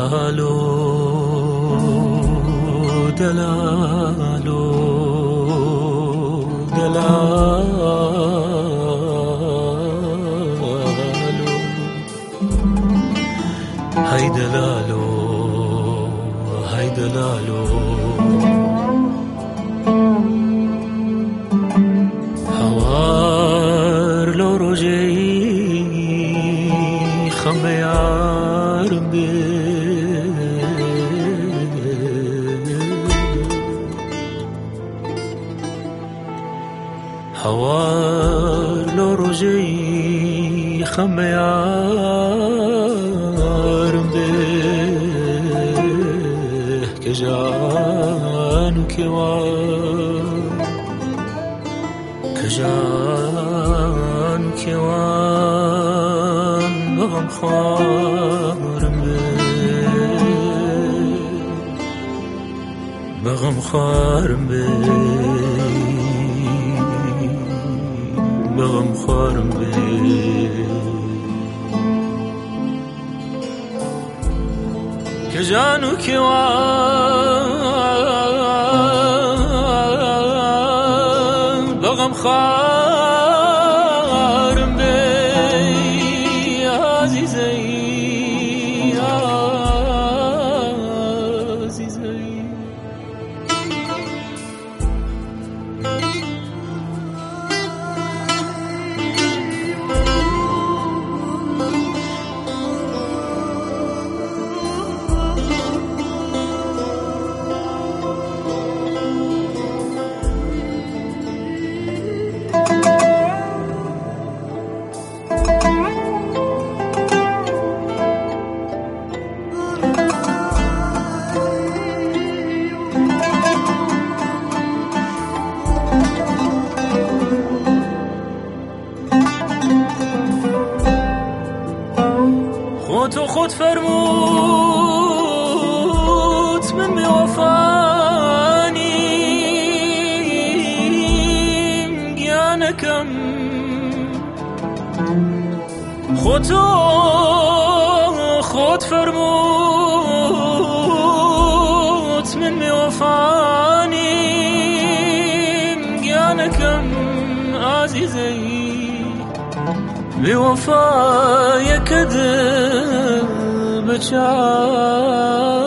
دلالو دلالو دلالو هاي دلالو هاي دلالو هوار لو روجي خميار بي هوار لو روجي خميار بي كجان كوان كجان كوان بغم خارم بغم خارم بغم خارم كجان كوان بغم خارم عزيزي عزيزي خود فرموت من بوفانیم گیانکم خود فرموت من بوفانیم گیانکم عزیزی بوفا يكذب بشار